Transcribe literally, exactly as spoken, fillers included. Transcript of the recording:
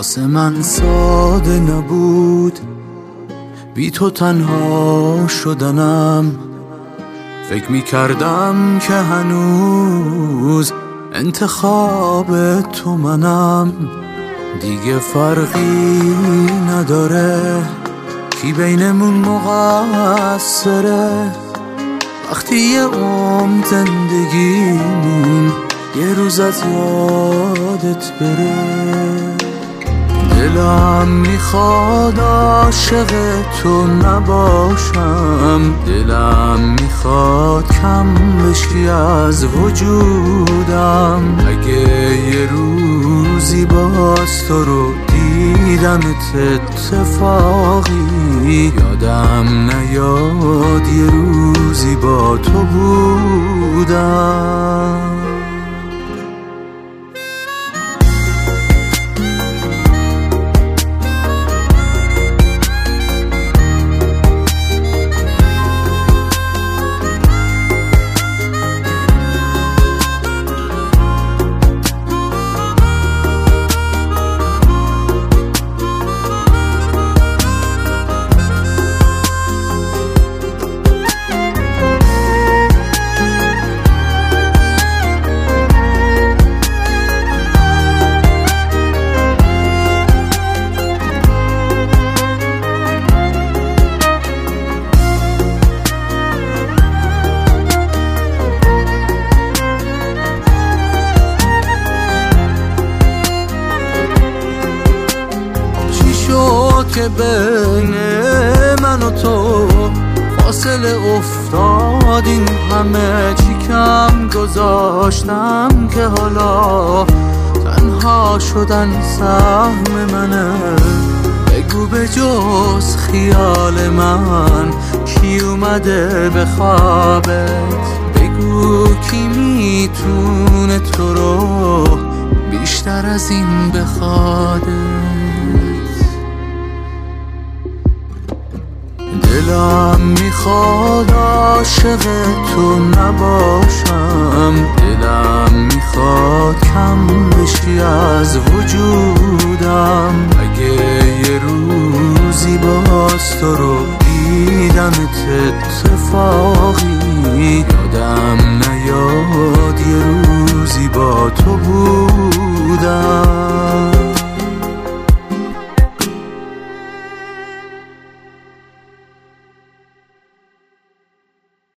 واسه من ساده نبود بی تو تنها شدنم. فکر می کردم که هنوز انتخاب تو منم. دیگه فرقی نداره کی بینمون مقصره، وقتی یه عمر زندگیمون یه روز از یادت بره. دلم میخواد عاشق تو نباشم، دلم میخواد کم بشی از وجودم. اگه یه روزی باز تو رو دیدمت اتفاقی، یادم نیاد یه روزی با تو بودم. که بین من و تو فاصله افتاد، این همه چی کم گذاشتم که حالا تنها شدن سهم منه. بگو به جز خیال من کی اومده به خوابت، بگو کی میتونه تو رو بیشتر از این بخواده. دلم میخواد عاشق تو نباشم، دلم میخواد کم بشی از وجودم. اگه یه روزی باز تو رو دیدمت اتفاقی، یادم نیاد یه روزی با تو بودم.